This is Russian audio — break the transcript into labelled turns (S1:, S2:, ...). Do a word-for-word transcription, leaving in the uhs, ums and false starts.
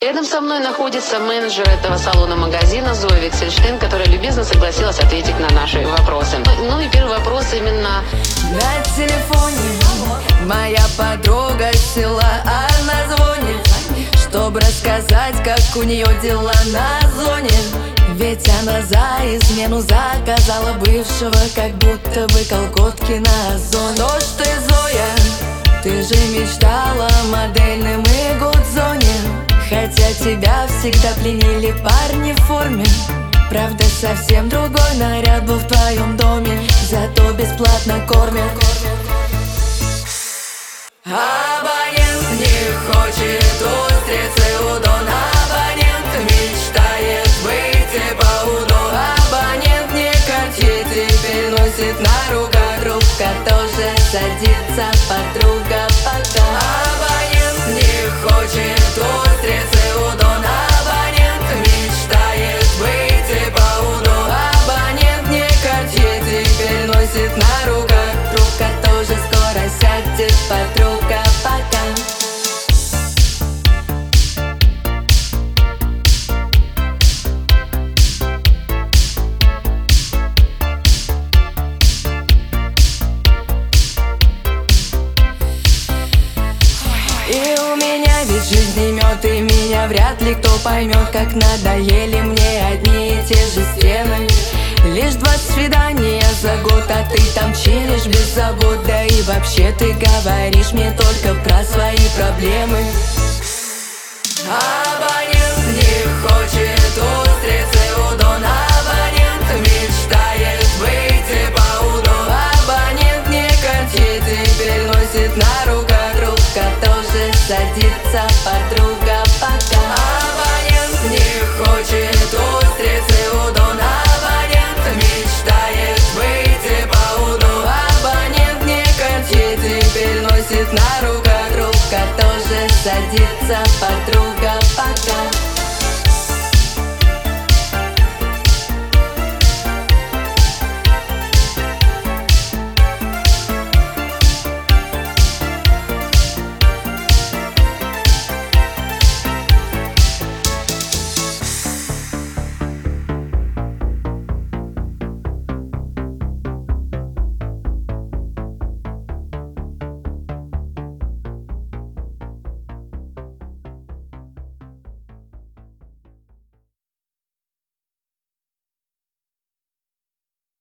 S1: Рядом со мной находится менеджер этого салона-магазина Зоя Виксельштейн, которая любезно согласилась ответить на наши вопросы. Ну и первый вопрос именно...
S2: На телефоне моя подруга села, она звонит, чтобы рассказать, как у нее дела на зоне. Ведь она за измену заказала бывшего, как будто бы колготки на озон. Что ж ты, Зоя, ты же мечтала о модельном и гудзоне, хотя тебя всегда пленили парни в форме. Правда, совсем другой наряд был в твоем доме, зато бесплатно кормят. Абонент не хочет устрицы удон, абонент мечтает выйти по удон. Абонент не Cartier теперь носит на руках, трубка тоже садится, подруга пока. Абонент не хочет устрицы удон, абонент мечтает выйти по удон. Абонент не Cartier теперь носит на руках, трубка тоже скоро сядет, подруга пока. И у меня ведь жизнь имет, и меня вряд ли кто поймет, как надоели мне одни и те же стены. Лишь два свидания за год, а ты там чилишь без забот. Да и вообще ты говоришь мне только про свои проблемы. Абонент не хочет устрицы удон, абонент мечтает выйти по удон. Абонент не Cartier теперь носит на руках, трубка тоже садится, подруга пока. Абонент не хочет устрицы удон, абонент мечтает выйти по удон. Абонент не Cartier теперь носит на руках, трубка тоже садится, подруга.